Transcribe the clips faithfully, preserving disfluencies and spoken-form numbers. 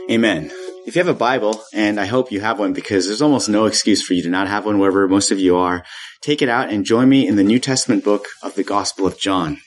Amen. If you have a Bible, and I hope you have one because there's almost no excuse for you to not have one wherever most of you are, take it out and join me in the New Testament book of the Gospel of John.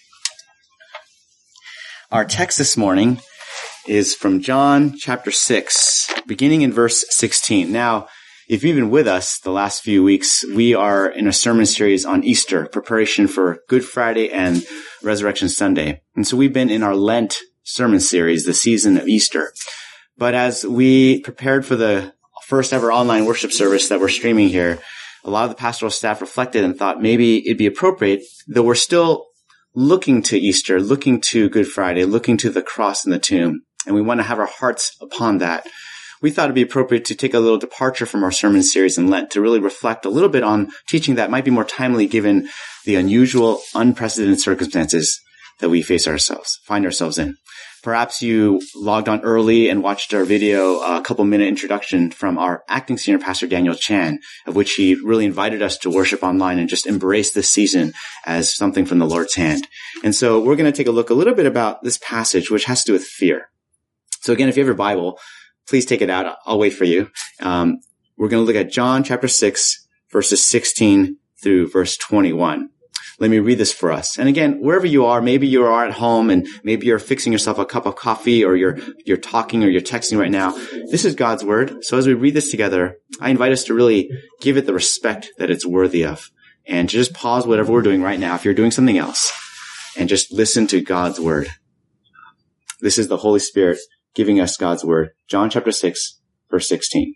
Our text this morning is from John chapter six, beginning in verse sixteen. Now, if you've been with us the last few weeks, we are in a sermon series on Easter, preparation for Good Friday and Resurrection Sunday. And so we've been in our Lent sermon series, the season of Easter. But as we prepared for the first ever online worship service that we're streaming here, a lot of the pastoral staff reflected and thought maybe it'd be appropriate, though we're still looking to Easter, looking to Good Friday, looking to the cross and the tomb, and we want to have our hearts upon that. We thought it'd be appropriate to take a little departure from our sermon series in Lent to really reflect a little bit on teaching that might be more timely given the unusual, unprecedented circumstances that we face ourselves, find ourselves in. Perhaps you logged on early and watched our video, a couple minute introduction from our acting senior pastor, Daniel Chan, of which he really invited us to worship online and just embrace this season as something from the Lord's hand. And so we're going to take a look a little bit about this passage, which has to do with fear. So again, if you have your Bible, please take it out. I'll wait for you. Um, we're going to look at John chapter six, verses sixteen through verse twenty-one. Let me read this for us. And again, wherever you are, maybe you are at home and maybe you're fixing yourself a cup of coffee or you're, you're talking or you're texting right now. This is God's word. So as we read this together, I invite us to really give it the respect that it's worthy of and to just pause whatever we're doing right now. If you're doing something else and just listen to God's word. This is the Holy Spirit giving us God's word. John chapter six, verse sixteen.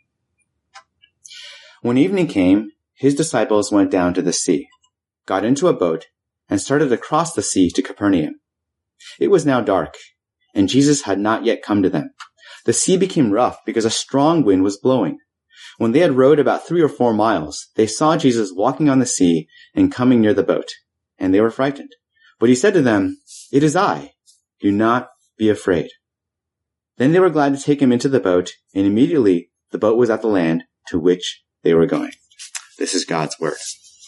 When evening came, his disciples went down to the sea, got into a boat, and started across the sea to Capernaum. It was now dark, and Jesus had not yet come to them. The sea became rough because a strong wind was blowing. When they had rowed about three or four miles, they saw Jesus walking on the sea and coming near the boat, and they were frightened. But he said to them, "It is I. Do not be afraid." Then they were glad to take him into the boat, and immediately the boat was at the land to which they were going. This is God's word.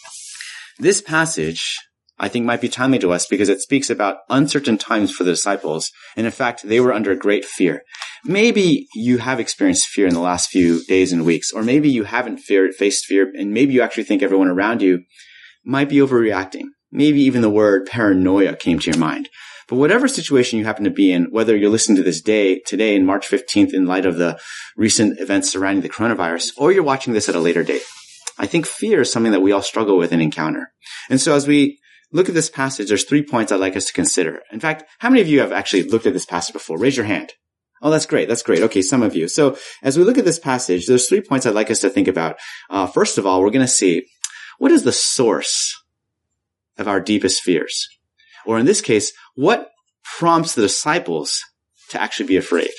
This passage, I think, might be timely to us because it speaks about uncertain times for the disciples. And in fact, they were under great fear. Maybe you have experienced fear in the last few days and weeks, or maybe you haven't feared, faced fear, and maybe you actually think everyone around you might be overreacting. Maybe even the word paranoia came to your mind. But whatever situation you happen to be in, whether you're listening to this day, today in March fifteenth, in light of the recent events surrounding the coronavirus, or you're watching this at a later date, I think fear is something that we all struggle with and encounter. And so as we look at this passage, there's three points I'd like us to consider. In fact, how many of you have actually looked at this passage before? Raise your hand. Oh, that's great. That's great. Okay, some of you. So as we look at this passage, there's three points I'd like us to think about. Uh, first of all, we're going to see what is the source of our deepest fears? Or in this case, what prompts the disciples to actually be afraid?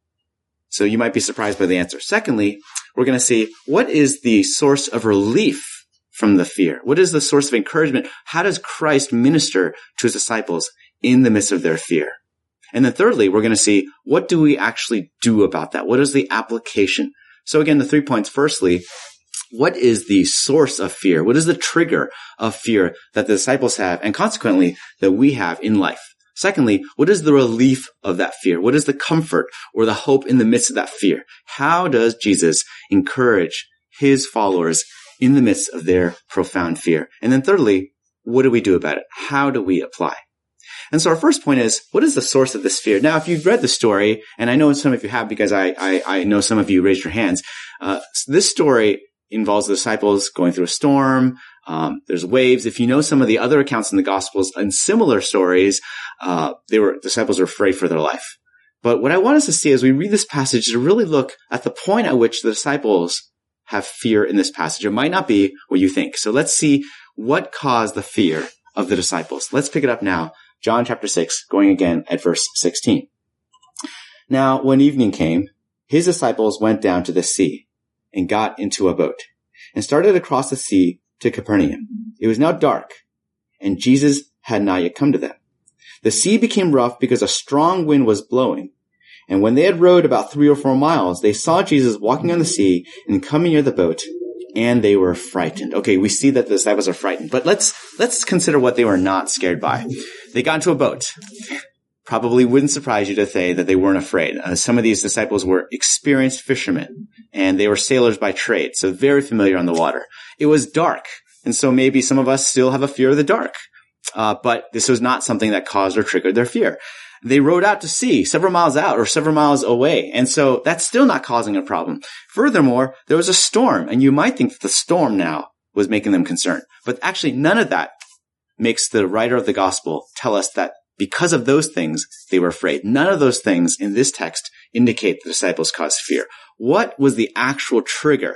So you might be surprised by the answer. Secondly, we're going to see what is the source of relief from the fear? What is the source of encouragement? How does Christ minister to his disciples in the midst of their fear? And then thirdly, we're going to see what do we actually do about that? What is the application? So again, the three points. Firstly, what is the source of fear? What is the trigger of fear that the disciples have and consequently that we have in life? Secondly, what is the relief of that fear? What is the comfort or the hope in the midst of that fear? How does Jesus encourage his followers in the midst of their profound fear? And then thirdly, what do we do about it? How do we apply? And so our first point is, what is the source of this fear? Now, if you've read the story, and I know some of you have because I, I, I know some of you raised your hands, uh, this story involves the disciples going through a storm. Um, there's waves. If you know some of the other accounts in the Gospels and similar stories, uh, they were, disciples were afraid for their life. But what I want us to see as we read this passage is to really look at the point at which the disciples have fear in this passage. It might not be what you think. So let's see what caused the fear of the disciples. Let's pick it up now. John chapter six, going again at verse sixteen. Now, when evening came, his disciples went down to the sea and got into a boat and started across the sea to Capernaum. It was now dark, and Jesus had not yet come to them. The sea became rough because a strong wind was blowing. And when they had rowed about three or four miles, they saw Jesus walking on the sea and coming near the boat, and they were frightened. Okay, we see that the disciples are frightened, but let's let's consider what they were not scared by. They got into a boat. probably wouldn't surprise you to say that they weren't afraid. Uh, some of these disciples were experienced fishermen, and they were sailors by trade, so very familiar on the water. It was dark, and so maybe some of us still have a fear of the dark. Uh, but this was not something that caused or triggered their fear. They rowed out to sea, several miles out or several miles away, and so that's still not causing a problem. Furthermore, there was a storm, and you might think that the storm now was making them concerned. But actually, none of that makes the writer of the gospel tell us that because of those things, they were afraid. None of those things in this text indicate the disciples caused fear. What was the actual trigger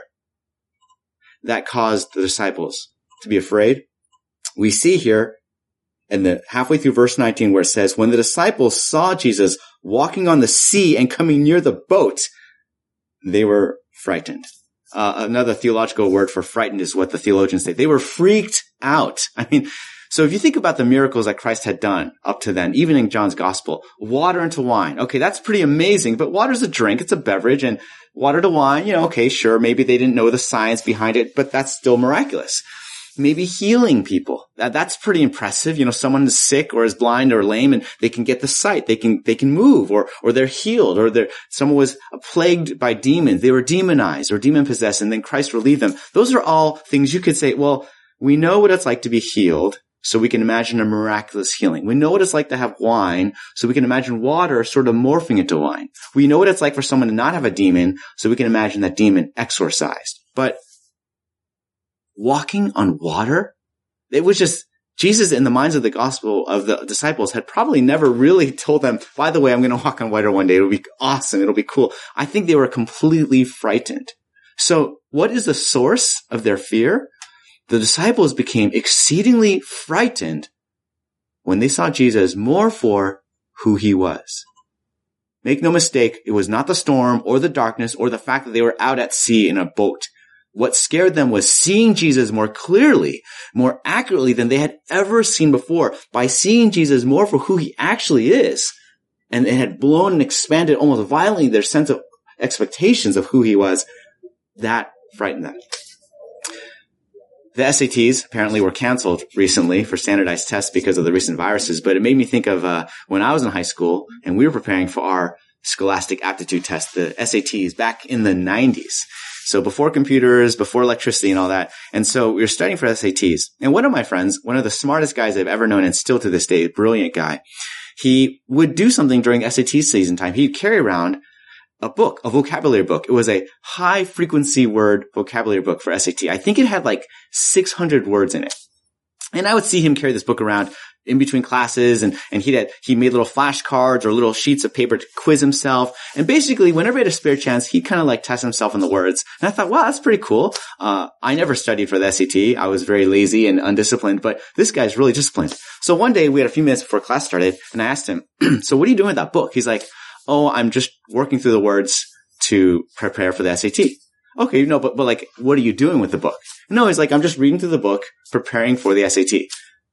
that caused the disciples to be afraid? We see here in the halfway through verse nineteen where it says, when the disciples saw Jesus walking on the sea and coming near the boat, they were frightened. Uh, another theological word for frightened is what the theologians say. They were freaked out. I mean, so if you think about the miracles that Christ had done up to then, even in John's gospel, water into wine. Okay, that's pretty amazing, but water's a drink. It's a beverage, and water to wine, you know, okay, sure, maybe they didn't know the science behind it, but that's still miraculous. Maybe healing people. That, that's pretty impressive. You know, someone is sick or is blind or lame and they can get the sight. They can, they can move, or, or they're healed, or they're, someone was plagued by demons. They were demonized or demon possessed, and then Christ relieved them. Those are all things you could say, well, we know what it's like to be healed, so we can imagine a miraculous healing. We know what it's like to have wine, so we can imagine water sort of morphing into wine. We know what it's like for someone to not have a demon, so we can imagine that demon exorcised. But walking on water? It was just, Jesus in the minds of the gospel of the disciples had probably never really told them, by the way, I'm going to walk on water one day. It'll be awesome. It'll be cool. I think they were completely frightened. So what is the source of their fear? The disciples became exceedingly frightened when they saw Jesus more for who he was. Make no mistake, it was not the storm or the darkness or the fact that they were out at sea in a boat. What scared them was seeing Jesus more clearly, more accurately than they had ever seen before. By seeing Jesus more for who he actually is, and it had blown and expanded almost violently their sense of expectations of who he was, that frightened them. The S A Ts apparently were canceled recently for standardized tests because of the recent viruses, but it made me think of uh, when I was in high school and we were preparing for our Scholastic Aptitude Test, the S A Ts, back in the nineties. So before computers, before electricity and all that. And so we were studying for S A Ts. And one of my friends, one of the smartest guys I've ever known and still to this day, a brilliant guy, he would do something during S A T season time. He'd carry around a book, a vocabulary book. It was a high frequency word vocabulary book for S A T. I think it had like six hundred words in it. And I would see him carry this book around in between classes, and, and he had, he made little flashcards or little sheets of paper to quiz himself. And basically, whenever he had a spare chance, he'd kind of like test himself on the words. And I thought, wow, that's pretty cool. Uh, I never studied for the S A T. I was very lazy and undisciplined, but this guy's really disciplined. So one day we had a few minutes before class started, and I asked him, so what are you doing with that book? He's like, oh, I'm just working through the words to prepare for the S A T. Okay, no, but, but like, what are you doing with the book? No, he's like, I'm just reading through the book, preparing for the S A T.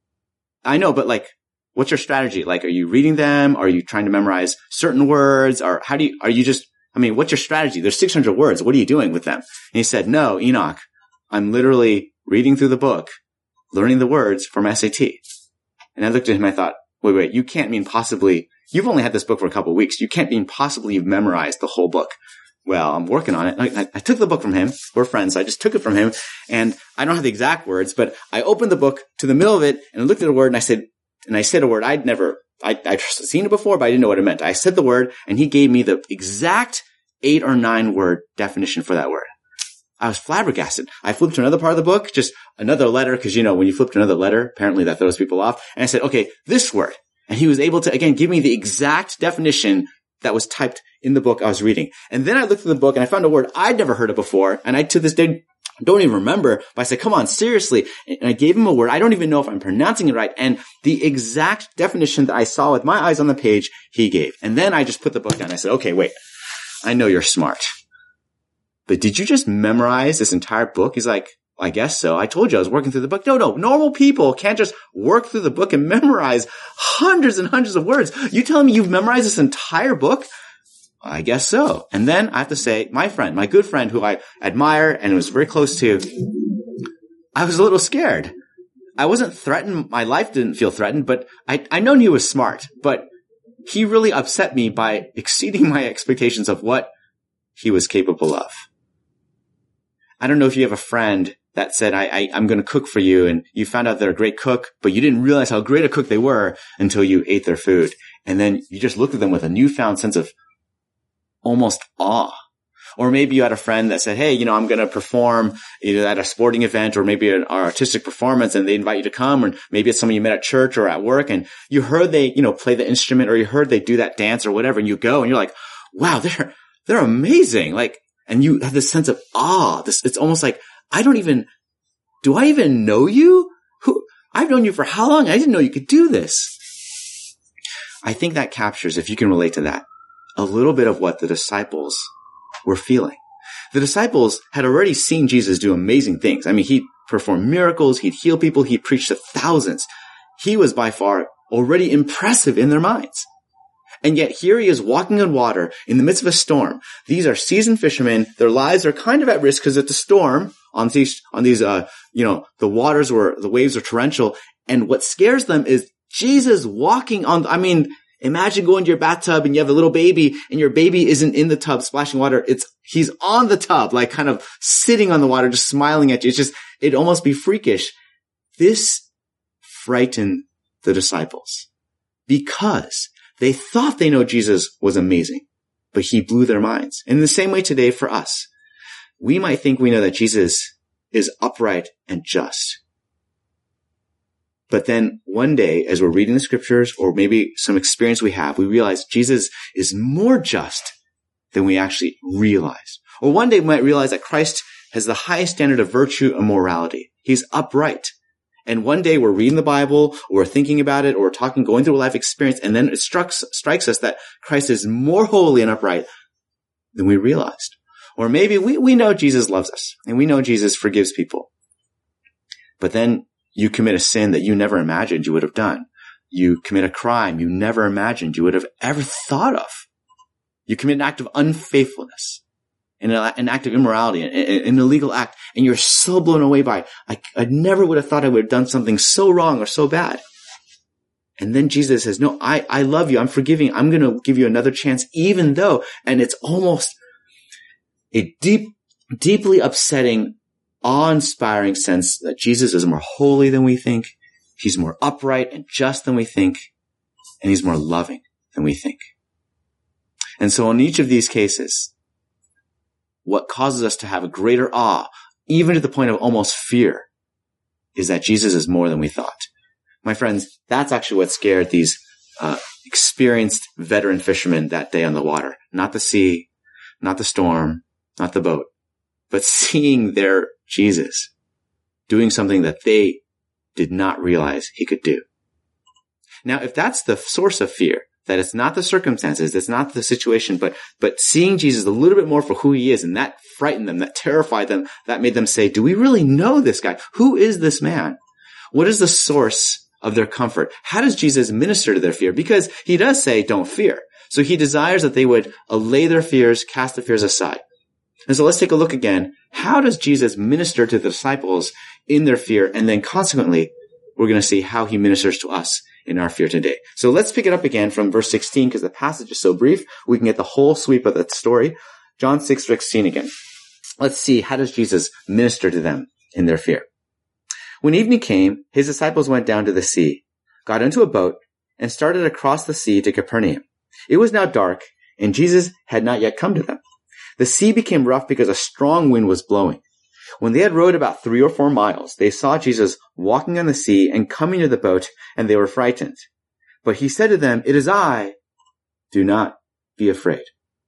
I know, but like, what's your strategy? Like, are you reading them? Are you trying to memorize certain words? Or how do you, are you just, I mean, what's your strategy? There's six hundred words. What are you doing with them? And he said, no, Enoch, I'm literally reading through the book, learning the words for my S A T. And I looked at him and I thought, wait, wait, you can't mean possibly, you've only had this book for a couple of weeks. You can't mean possibly you've memorized the whole book. Well, I'm working on it. I, I took the book from him. We're friends. So I just took it from him, and I don't have the exact words, but I opened the book to the middle of it and I looked at a word and I said, and I said a word I'd never, I, I'd seen it before, but I didn't know what it meant. I said the word and he gave me the exact eight or nine word definition for that word. I was flabbergasted. I flipped to another part of the book, just another letter, because, you know, when you flip to another letter, apparently that throws people off. And I said, okay, this word. And he was able to, again, give me the exact definition that was typed in the book I was reading. And then I looked at the book and I found a word I'd never heard of before. And I, to this day, don't even remember, but I said, come on, seriously. And I gave him a word. I don't even know if I'm pronouncing it right. And the exact definition that I saw with my eyes on the page, he gave. And then I just put the book down. I said, okay, wait, I know you're smart, but did you just memorize this entire book? He's like, I guess so. I told you I was working through the book. No, no, normal people can't just work through the book and memorize hundreds and hundreds of words. You telling me you've memorized this entire book? I guess so. And then I have to say, my friend, my good friend who I admire and was very close to, I was a little scared. I wasn't threatened. My life didn't feel threatened, but I, I known he was smart. But he really upset me by exceeding my expectations of what he was capable of. I don't know if you have a friend that said, I, I, I'm going to cook for you, and you found out they're a great cook, but you didn't realize how great a cook they were until you ate their food. And then you just looked at them with a newfound sense of almost awe. Or maybe you had a friend that said, hey, you know, I'm going to perform either at a sporting event or maybe an artistic performance, and they invite you to come, or maybe it's someone you met at church or at work, and you heard they, you know, play the instrument, or you heard they do that dance or whatever, and you go and you're like, wow, they're, they're amazing. Like, and you have this sense of awe. This, it's almost like, I don't even, do I even know you? Who, I've known you for how long? I didn't know you could do this. I think that captures, if you can relate to that, a little bit of what the disciples were feeling. The disciples had already seen Jesus do amazing things. I mean, he performed miracles, he'd heal people, he'd preach to thousands. He was by far already impressive in their minds. And yet here he is walking on water in the midst of a storm. These are seasoned fishermen. Their lives are kind of at risk because it's a storm on these, on these, uh, you know, the waters were, the waves are torrential. And what scares them is Jesus walking on, I mean, imagine going to your bathtub and you have a little baby and your baby isn't in the tub splashing water. It's, he's on the tub, like kind of sitting on the water, just smiling at you. It's just, it'd almost be freakish. This frightened the disciples because they thought they know Jesus was amazing, but he blew their minds. And in the same way today for us, we might think we know that Jesus is upright and just. But then one day, as we're reading the scriptures, or maybe some experience we have, we realize Jesus is more just than we actually realize. Or one day we might realize that Christ has the highest standard of virtue and morality. He's upright. And one day we're reading the Bible, or we're thinking about it, or we're talking, going through a life experience, and then it strikes, strikes us that Christ is more holy and upright than we realized. Or maybe we, we know Jesus loves us, and we know Jesus forgives people. But then you commit a sin that you never imagined you would have done. You commit a crime you never imagined you would have ever thought of. You commit an act of unfaithfulness, an, an act of immorality, an, an illegal act, and you're so blown away by, I, I never would have thought I would have done something so wrong or so bad. And then Jesus says, no, I, I love you. I'm forgiving. I'm going to give you another chance, even though, and it's almost a deep, deeply upsetting, awe-inspiring sense that Jesus is more holy than we think. He's more upright and just than we think. And he's more loving than we think. And so in each of these cases, what causes us to have a greater awe, even to the point of almost fear, is that Jesus is more than we thought. My friends, that's actually what scared these uh, experienced veteran fishermen that day on the water. Not the sea, not the storm, not the boat, but seeing their Jesus doing something that they did not realize he could do. Now, if that's the source of fear, that it's not the circumstances, it's not the situation, but, but seeing Jesus a little bit more for who he is, and that frightened them, that terrified them, that made them say, do we really know this guy? Who is this man? What is the source of their comfort? How does Jesus minister to their fear? Because he does say, don't fear. So he desires that they would allay their fears, cast the fears aside. And so let's take a look again. How does Jesus minister to the disciples in their fear? And then consequently, we're going to see how he ministers to us in our fear today. So let's pick it up again from verse sixteen, because the passage is so brief. We can get the whole sweep of the story. John six sixteen again. Let's see, how does Jesus minister to them in their fear? When evening came, his disciples went down to the sea, got into a boat, and started across the sea to Capernaum. It was now dark, and Jesus had not yet come to them. The sea became rough because a strong wind was blowing. When they had rowed about three or four miles, they saw Jesus walking on the sea and coming to the boat, and they were frightened. But he said to them, "It is I. Do not be afraid."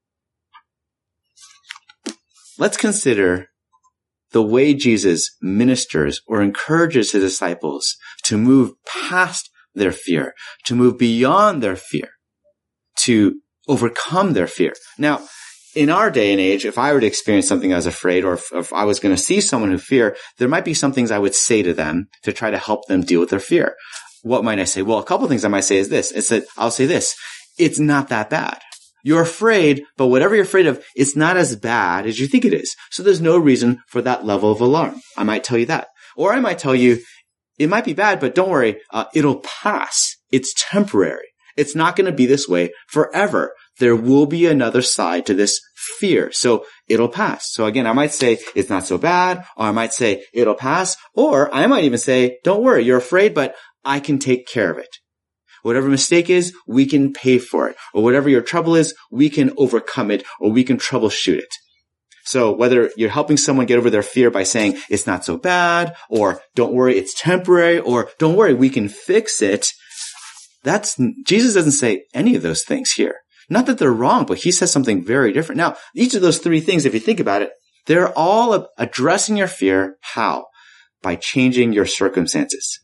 Let's consider the way Jesus ministers or encourages his disciples to move past their fear, to move beyond their fear, to overcome their fear. Now, in our day and age, if I were to experience something I was afraid, or if, if I was going to see someone who fear, there might be some things I would say to them to try to help them deal with their fear. What might I say? Well, a couple of things I might say is this. It's that I'll say this. It's not that bad. You're afraid, but whatever you're afraid of, it's not as bad as you think it is. So there's no reason for that level of alarm. I might tell you that. Or I might tell you, it might be bad, but don't worry, uh, it'll pass. It's temporary. It's not going to be this way forever. There will be another side to this fear. So it'll pass. So again, I might say it's not so bad, or I might say it'll pass, or I might even say, don't worry, you're afraid, but I can take care of it. Whatever mistake is, we can pay for it. Or whatever your trouble is, we can overcome it, or we can troubleshoot it. So whether you're helping someone get over their fear by saying it's not so bad, or don't worry, it's temporary, or don't worry, we can fix it, that's, Jesus doesn't say any of those things here. Not that they're wrong, but he says something very different. Now, each of those three things, if you think about it, they're all addressing your fear. How? By changing your circumstances.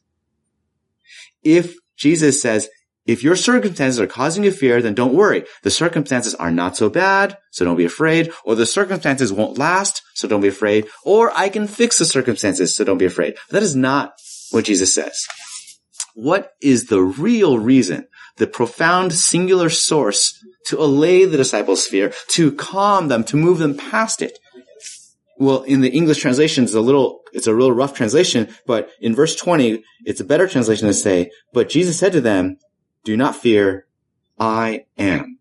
If Jesus says, if your circumstances are causing you fear, then don't worry. The circumstances are not so bad, so don't be afraid. Or the circumstances won't last, so don't be afraid. Or I can fix the circumstances, so don't be afraid. That is not what Jesus says. What is the real reason, the profound singular source to allay the disciples' fear, to calm them, to move them past it? Well, in the English translation, it's a little, it's a real rough translation, but in verse twenty, it's a better translation to say, but Jesus said to them, do not fear, I am.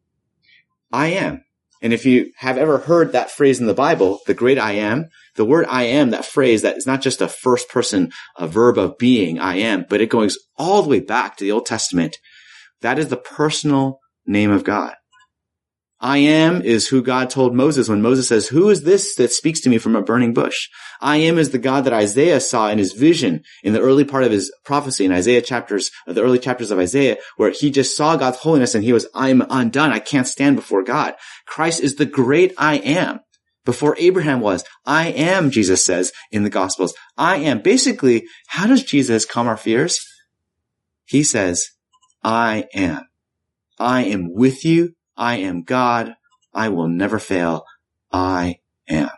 I am. And if you have ever heard that phrase in the Bible, the great I am, the word I am, that phrase, that is not just a first person, a verb of being, I am, but it goes all the way back to the Old Testament. That is the personal name of God. I am is who God told Moses when Moses says, who is this that speaks to me from a burning bush? I am is the God that Isaiah saw in his vision in the early part of his prophecy in Isaiah chapters, the early chapters of Isaiah, where he just saw God's holiness and he was, I'm undone. I can't stand before God. Christ is the great I am. Before Abraham was, I am, Jesus says in the Gospels. I am. Basically, how does Jesus calm our fears? He says, I am. I am with you. I am God. I will never fail. I am.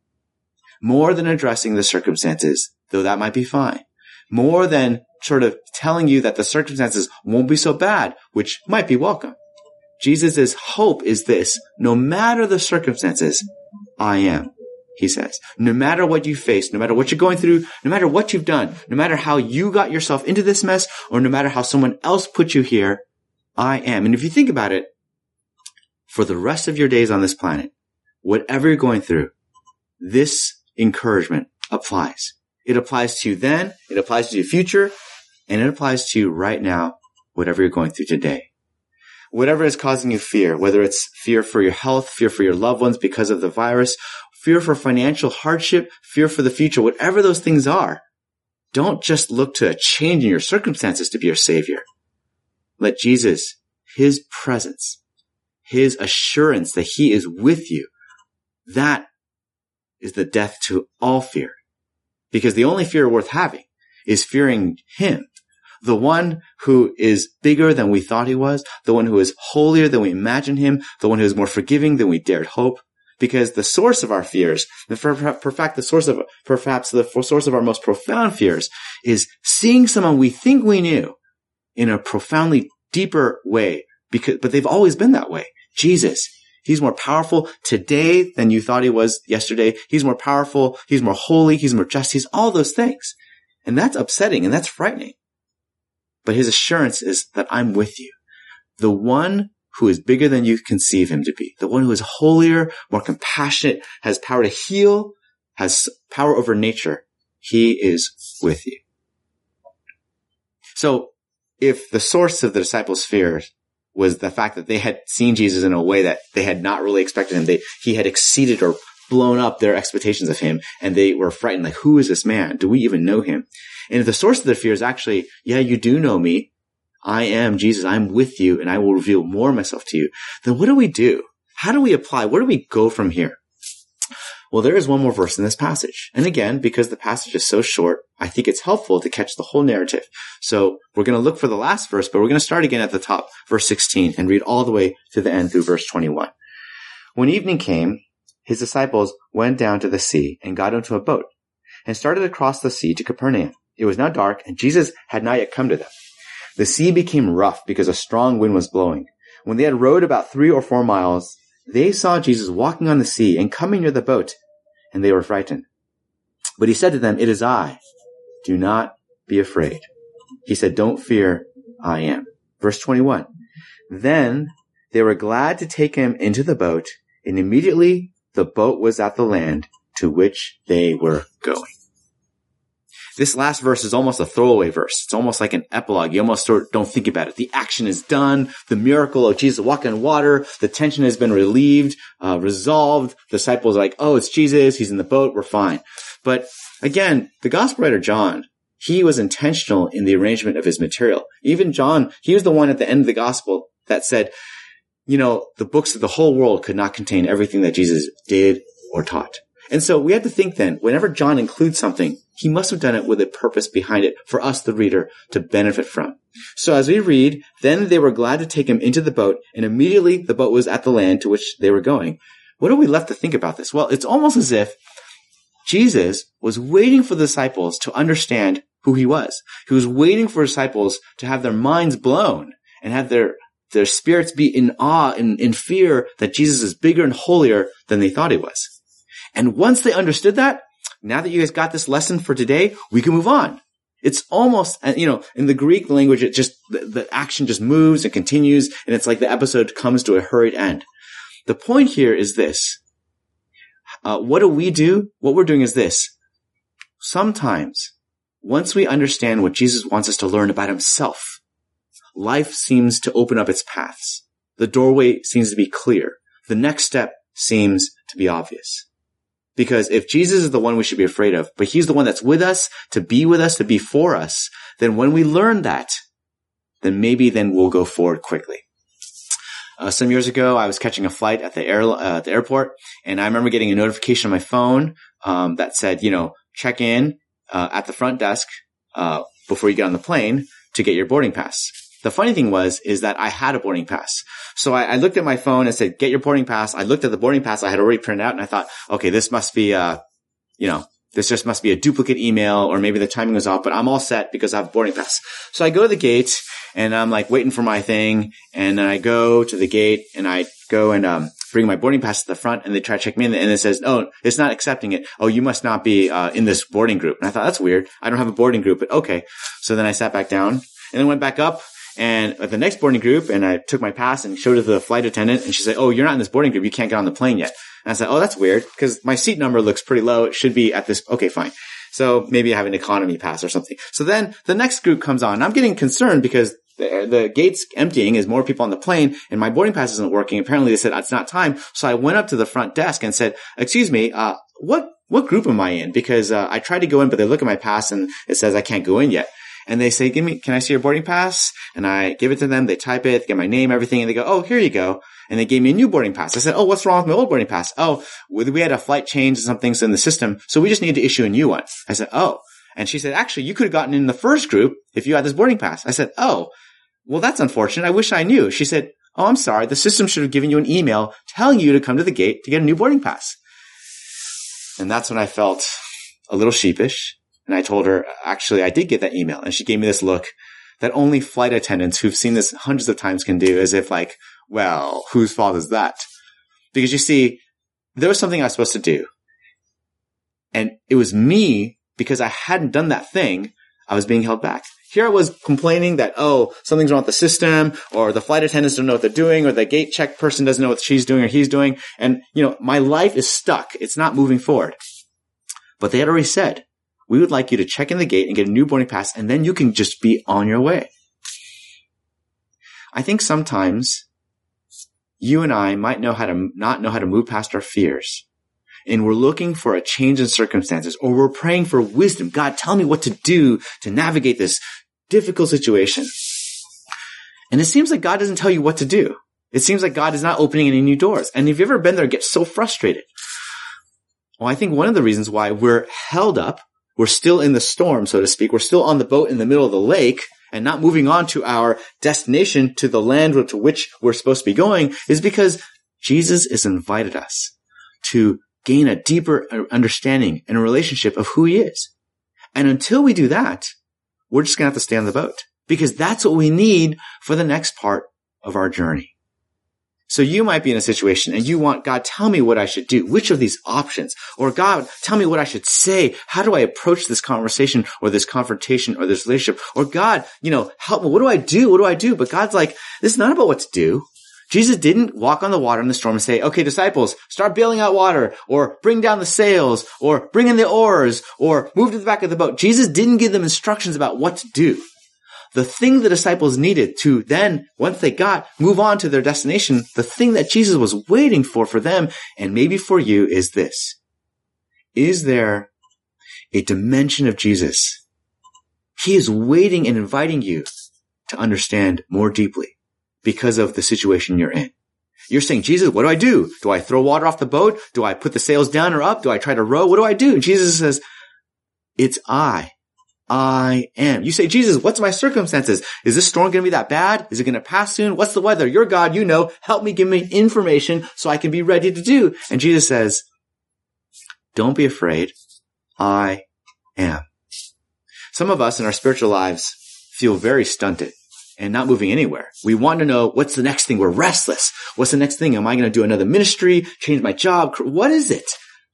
More than addressing the circumstances, though that might be fine. More than sort of telling you that the circumstances won't be so bad, which might be welcome. Jesus' hope is this: no matter the circumstances, I am, he says. No matter what you face, no matter what you're going through, no matter what you've done, no matter how you got yourself into this mess, or no matter how someone else put you here, I am. And if you think about it, for the rest of your days on this planet, whatever you're going through, this encouragement applies. It applies to you then, it applies to your future, and it applies to you right now, whatever you're going through today. Whatever is causing you fear, whether it's fear for your health, fear for your loved ones because of the virus, fear for financial hardship, fear for the future, whatever those things are, don't just look to a change in your circumstances to be your savior. Let Jesus, his presence, his assurance that he is with you, that is the death to all fear. Because the only fear worth having is fearing him, the one who is bigger than we thought he was, the one who is holier than we imagined him, the one who is more forgiving than we dared hope. Because the source of our fears, the per fact, the source of, perhaps the source of our most profound fears, is seeing someone we think we knew in a profoundly deeper way, because, but they've always been that way. Jesus, he's more powerful today than you thought he was yesterday. He's more powerful. He's more holy. He's more just. He's all those things. And that's upsetting and that's frightening. But his assurance is that I'm with you. The one who is bigger than you conceive him to be. The one who is holier, more compassionate, has power to heal, has power over nature. He is with you. So if the source of the disciples' fears was the fact that they had seen Jesus in a way that they had not really expected him. They, he had exceeded or blown up their expectations of him, and they were frightened, like, who is this man? Do we even know him? And if the source of their fear is actually, yeah, you do know me. I am Jesus. I'm with you, and I will reveal more of myself to you. Then what do we do? How do we apply? Where do we go from here? Well, there is one more verse in this passage. And again, because the passage is so short, I think it's helpful to catch the whole narrative. So we're going to look for the last verse, but we're going to start again at the top, verse sixteen, and read all the way to the end through verse twenty-one. When evening came, his disciples went down to the sea and got into a boat and started across the sea to Capernaum. It was now dark, and Jesus had not yet come to them. The sea became rough because a strong wind was blowing. When they had rowed about three or four miles, they saw Jesus walking on the sea and coming near the boat, and they were frightened. But he said to them, "It is I. Do not be afraid." He said, "Don't fear, I am." Verse twenty-one. Then they were glad to take him into the boat, and immediately the boat was at the land to which they were going. This last verse is almost a throwaway verse. It's almost like an epilogue. You almost sort of don't think about it. The action is done. The miracle of Jesus walking on water. The tension has been relieved, uh, resolved. The disciples are like, oh, it's Jesus. He's in the boat. We're fine. But again, the gospel writer John, he was intentional in the arrangement of his material. Even John, he was the one at the end of the gospel that said, you know, the books of the whole world could not contain everything that Jesus did or taught. And so we have to think then, whenever John includes something, he must have done it with a purpose behind it for us, the reader, to benefit from. So as we read, then they were glad to take him into the boat, and immediately the boat was at the land to which they were going. What are we left to think about this? Well, it's almost as if Jesus was waiting for the disciples to understand who he was. He was waiting for disciples to have their minds blown and have their their spirits be in awe and in fear that Jesus is bigger and holier than they thought he was. And once they understood that, now that you guys got this lesson for today, we can move on. It's almost, you know, in the Greek language, it just, the, the action just moves and continues, and it's like the episode comes to a hurried end. The point here is this. Uh, what do we do? What we're doing is this. Sometimes, once we understand what Jesus wants us to learn about himself, life seems to open up its paths. The doorway seems to be clear. The next step seems to be obvious. Because if Jesus is the one we should be afraid of, but he's the one that's with us, to be with us, to be for us, then when we learn that, then maybe then we'll go forward quickly. Uh, some years ago, I was catching a flight at the air, uh, at the airport, and I remember getting a notification on my phone, um, that said, you know, check in, uh, at the front desk, uh, before you get on the plane to get your boarding pass. The funny thing was, is that I had a boarding pass. So I, I looked at my phone and said, get your boarding pass. I looked at the boarding pass I had already printed out, and I thought, okay, this must be, uh, you know, this just must be a duplicate email, or maybe the timing was off, but I'm all set because I have a boarding pass. So I go to the gate, and I'm like waiting for my thing, and then I go to the gate, and I go and, um, bring my boarding pass to the front, and they try to check me in, and it says, oh, it's not accepting it. Oh, you must not be, uh, in this boarding group. And I thought, that's weird. I don't have a boarding group, but okay. So then I sat back down, and then went back up, and at the next boarding group, and I took my pass and showed it to the flight attendant, and she said, oh, you're not in this boarding group. You can't get on the plane yet. And I said, oh, that's weird, because my seat number looks pretty low. It should be at this. Okay, fine. So maybe I have an economy pass or something. So then the next group comes on. I'm getting concerned because the, the gate's emptying as more people on the plane, and my boarding pass isn't working. Apparently they said it's not time. So I went up to the front desk and said, excuse me, uh, what, what group am I in? Because, uh, I tried to go in, but they look at my pass and it says I can't go in yet. And they say, give me, can I see your boarding pass? And I give it to them. They type it, get my name, everything. And they go, oh, here you go. And they gave me a new boarding pass. I said, oh, what's wrong with my old boarding pass? Oh, we had a flight change and some things in the system, so we just need to issue a new one. I said, oh. And she said, actually, you could have gotten in the first group if you had this boarding pass. I said, oh, well, that's unfortunate. I wish I knew. She said, oh, I'm sorry. The system should have given you an email telling you to come to the gate to get a new boarding pass. And that's when I felt a little sheepish. And I told her, actually, I did get that email. And she gave me this look that only flight attendants who've seen this hundreds of times can do, as if like, well, whose fault is that? Because you see, there was something I was supposed to do. And it was me, because I hadn't done that thing, I was being held back. Here I was complaining that, oh, something's wrong with the system, or the flight attendants don't know what they're doing, or the gate check person doesn't know what she's doing or he's doing. And, you know, my life is stuck. It's not moving forward. But they had already said, we would like you to check in the gate and get a new boarding pass, and then you can just be on your way. I think sometimes you and I might know how to not know how to move past our fears. And we're looking for a change in circumstances, or we're praying for wisdom. God, tell me what to do to navigate this difficult situation. And it seems like God doesn't tell you what to do. It seems like God is not opening any new doors. And if you've ever been there, get so frustrated. Well, I think one of the reasons why we're held up, we're still in the storm, so to speak. We're still on the boat in the middle of the lake and not moving on to our destination, to the land to which we're supposed to be going, is because Jesus has invited us to gain a deeper understanding and a relationship of who he is. And until we do that, we're just going to have to stay on the boat, because that's what we need for the next part of our journey. So you might be in a situation and you want, God, tell me what I should do. Which of these options? Or God, tell me what I should say. How do I approach this conversation or this confrontation or this relationship? Or God, you know, help me. What do I do? What do I do? But God's like, this is not about what to do. Jesus didn't walk on the water in the storm and say, okay, disciples, start bailing out water, or bring down the sails, or bring in the oars, or move to the back of the boat. Jesus didn't give them instructions about what to do. The thing the disciples needed to then, once they got, move on to their destination, the thing that Jesus was waiting for for them, and maybe for you, is this. Is there a dimension of Jesus? He is waiting and inviting you to understand more deeply because of the situation you're in. You're saying, Jesus, what do I do? Do I throw water off the boat? Do I put the sails down or up? Do I try to row? What do I do? And Jesus says, it's I. I am. You say, Jesus, what's my circumstances? Is this storm going to be that bad? Is it going to pass soon? What's the weather? You're God, you know. Help me, give me information so I can be ready to do. And Jesus says, don't be afraid. I am. Some of us in our spiritual lives feel very stunted and not moving anywhere. We want to know, what's the next thing? We're restless. What's the next thing? Am I going to do another ministry? Change my job? What is it?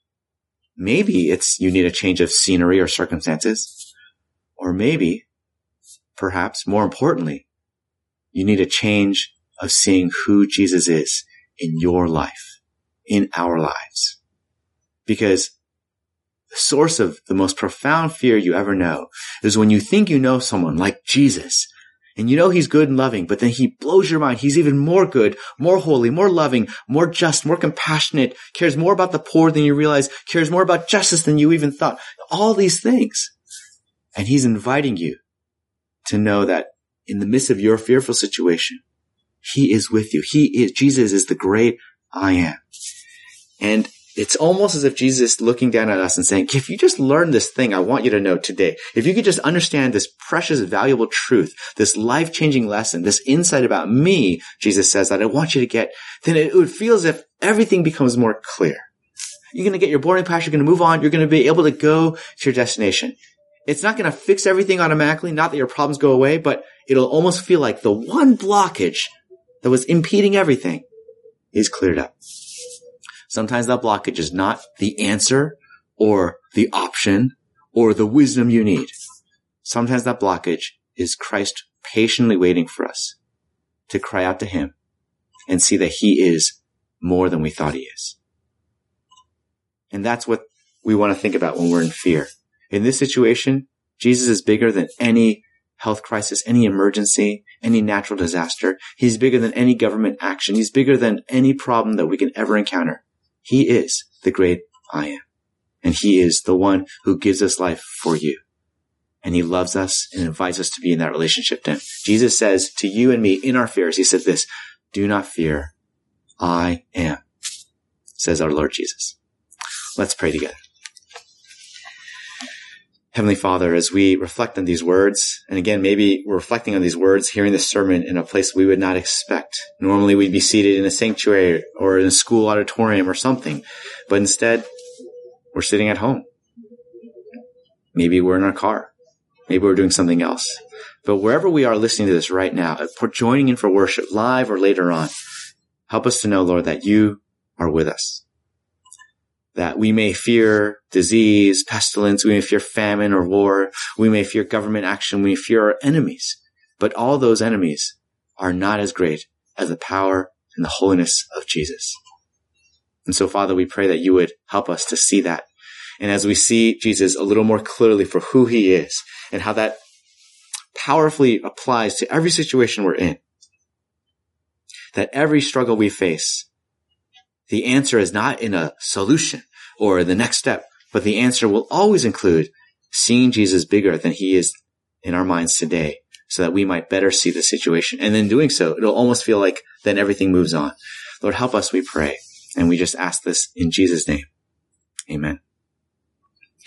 Maybe it's you need a change of scenery or circumstances. Or maybe, perhaps more importantly, you need a change of seeing who Jesus is in your life, in our lives. Because the source of the most profound fear you ever know is when you think you know someone like Jesus, and you know he's good and loving, but then he blows your mind. He's even more good, more holy, more loving, more just, more compassionate, cares more about the poor than you realize, cares more about justice than you even thought. All these things. And he's inviting you to know that in the midst of your fearful situation, he is with you. He is, Jesus is the great I am. And it's almost as if Jesus is looking down at us and saying, if you just learn this thing I want you to know today, if you could just understand this precious, valuable truth, this life-changing lesson, this insight about me, Jesus says, that I want you to get, then it would feel as if everything becomes more clear. You're going to get your boarding pass. You're going to move on. You're going to be able to go to your destination. It's not going to fix everything automatically, not that your problems go away, but it'll almost feel like the one blockage that was impeding everything is cleared up. Sometimes that blockage is not the answer or the option or the wisdom you need. Sometimes that blockage is Christ patiently waiting for us to cry out to him and see that he is more than we thought he is. And that's what we want to think about when we're in fear. In this situation, Jesus is bigger than any health crisis, any emergency, any natural disaster. He's bigger than any government action. He's bigger than any problem that we can ever encounter. He is the great I am. And he is the one who gives us life for you. And he loves us and invites us to be in that relationship to him. Jesus says to you and me in our fears, he said this, do not fear. I am, says our Lord Jesus. Let's pray together. Heavenly Father, as we reflect on these words, and again, maybe we're reflecting on these words, hearing this sermon in a place we would not expect. Normally we'd be seated in a sanctuary or in a school auditorium or something, but instead we're sitting at home. Maybe we're in our car. Maybe we're doing something else. But wherever we are listening to this right now, if we're joining in for worship live or later on, help us to know, Lord, that you are with us. That we may fear disease, pestilence, we may fear famine or war, we may fear government action, we may fear our enemies. But all those enemies are not as great as the power and the holiness of Jesus. And so, Father, we pray that you would help us to see that. And as we see Jesus a little more clearly for who he is and how that powerfully applies to every situation we're in, that every struggle we face, the answer is not in a solution or the next step, but the answer will always include seeing Jesus bigger than he is in our minds today so that we might better see the situation. And in doing so, it'll almost feel like then everything moves on. Lord, help us, we pray. And we just ask this in Jesus' name. Amen.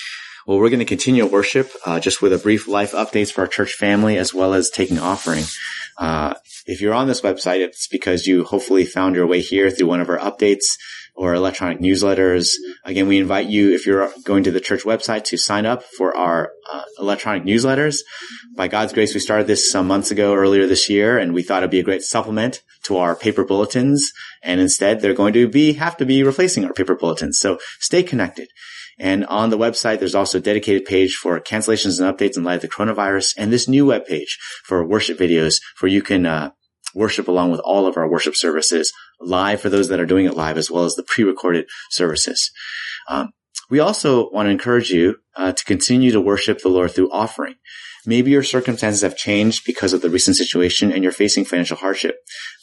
Well, we're going to continue worship uh, just with a brief life updates for our church family as well as taking offering. Uh, if you're on this website, it's because you hopefully found your way here through one of our updates or electronic newsletters. Again, we invite you, if you're going to the church website, to sign up for our uh, electronic newsletters. By God's grace, we started this some months ago, earlier this year, and we thought it'd be a great supplement to our paper bulletins. And instead, they're going to be have to be replacing our paper bulletins. So stay connected. And on the website, there's also a dedicated page for cancellations and updates in light of the coronavirus, and this new web page for worship videos, where you can uh, worship along with all of our worship services live for those that are doing it live, as well as the pre-recorded services. Um, we also want to encourage you uh, to continue to worship the Lord through offering. Maybe your circumstances have changed because of the recent situation and you're facing financial hardship.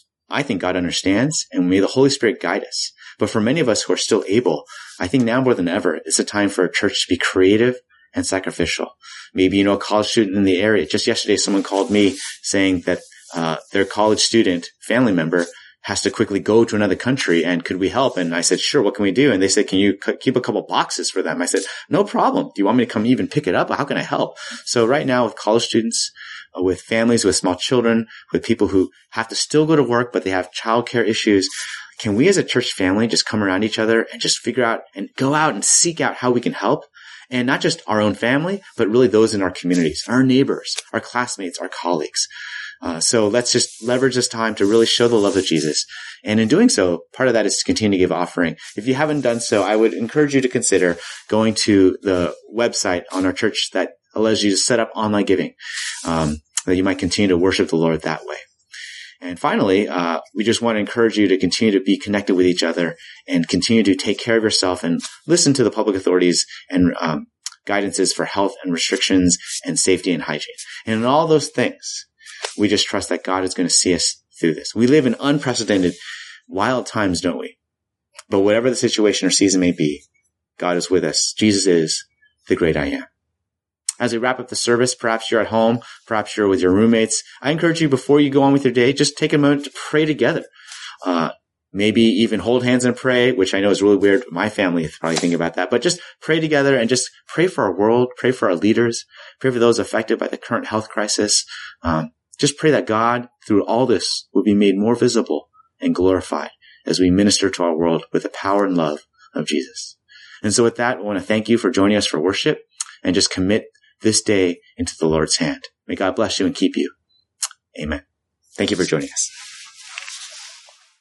I think God understands, and may the Holy Spirit guide us. But for many of us who are still able, I think now more than ever, it's a time for a church to be creative and sacrificial. Maybe you know a college student in the area. Just yesterday, someone called me saying that uh, their college student family member has to quickly go to another country, and could we help? And I said, sure, what can we do? And they said, can you c- keep a couple boxes for them? I said, no problem. Do you want me to come even pick it up? How can I help? So right now with college students, uh, with families, with small children, with people who have to still go to work, but they have childcare issues, can we as a church family just come around each other and just figure out and go out and seek out how we can help? And not just our own family, but really those in our communities, our neighbors, our classmates, our colleagues. Uh, so let's just leverage this time to really show the love of Jesus. And in doing so, part of that is to continue to give offering. If you haven't done so, I would encourage you to consider going to the website on our church that allows you to set up online giving, um, that you might continue to worship the Lord that way. And finally, uh, we just want to encourage you to continue to be connected with each other and continue to take care of yourself and listen to the public authorities and um, guidances for health and restrictions and safety and hygiene. And in all those things, we just trust that God is going to see us through this. We live in unprecedented, wild times, don't we? But whatever the situation or season may be, God is with us. Jesus is the great I am. As we wrap up the service, perhaps you're at home, perhaps you're with your roommates. I encourage you, before you go on with your day, just take a moment to pray together. Uh, maybe even hold hands and pray, which I know is really weird. My family is probably thinking about that, but just pray together and just pray for our world, pray for our leaders, pray for those affected by the current health crisis. Um, just pray that God, through all this, will be made more visible and glorified as we minister to our world with the power and love of Jesus. And so with that, I want to thank you for joining us for worship, and just commit this day into the Lord's hand. May God bless you and keep you. Amen. Thank you for joining us.